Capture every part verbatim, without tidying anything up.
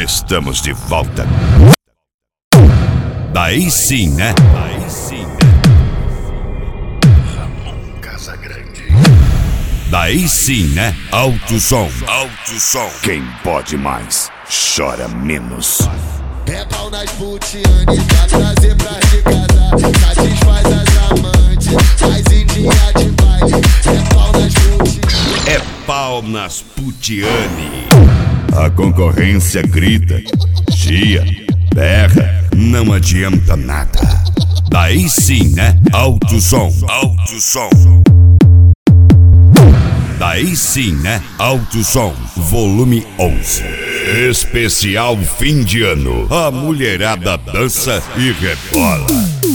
Estamos de volta. Daí sim, né? Daí sim, né? Ramon Casagrande. Daí sim, né? Alto som, alto som. Quem pode mais, chora menos. É pau nas putiane pra trazer pra de casa. Satisfaz as amantes, as indinha de baile. É pau nas putiane. É pau nas putiane. A concorrência grita, chia, berra, não adianta nada. Daí sim, né? Alto som, alto som. Daí sim, né? Alto som, volume onze. Especial fim de ano. A mulherada dança e rebola.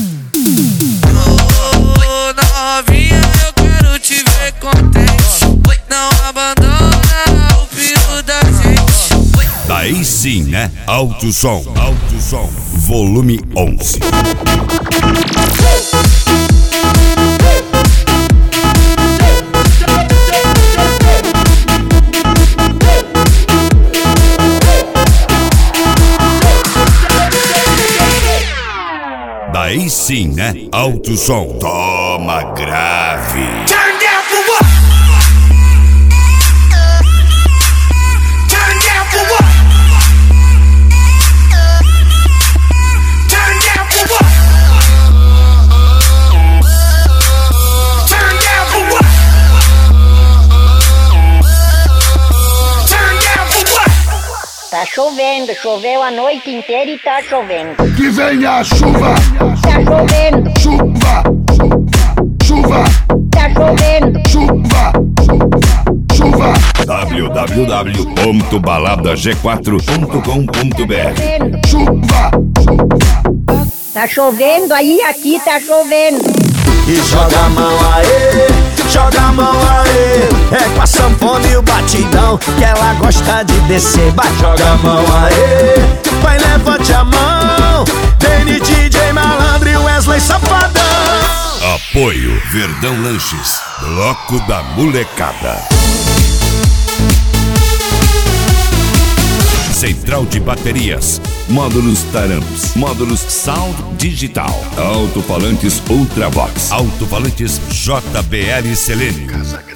Ô, novinha, eu quero te ver contente. Não abandona o filho da gente. Daí sim, né? Alto som, alto som, volume onze. Daí sim, né? Alto som. Toma grave. Turn down for what? Turn down for what? Turn down for what? Turn down for what? Turn down for what? Tá chovendo, choveu a noite inteira e tá chovendo. Que venha a chuva, Tá chovendo, chuva, chuva, tá chovendo. chuva, chuva. w w w ponto balada g quatro ponto com ponto b r. Chovendo. Chuva, Tá chovendo aí, aqui tá chovendo. E joga a mão aê, joga a mão aê. É com a sanfona e o batidão que ela gosta de descer. Vai, joga a mão aê, vai, levante a mão. Danny, D J Malandro e Wesley Safadão. Apoio Verdão Lanches, Bloco da Molecada. Central de baterias, módulos Taramps, módulos Sound Digital, alto-falantes Ultravox, alto-falantes J B L Selene.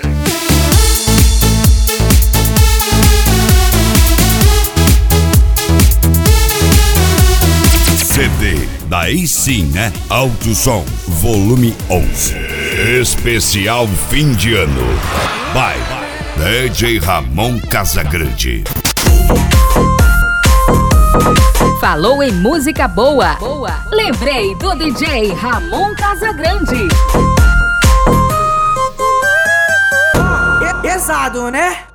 C D, daí sim, né? Alto som, volume onze. Especial fim de ano. By D J Ramon Casagrande. Falou em música boa. boa. Lembrei do D J Ramon Casagrande. Pesado, né?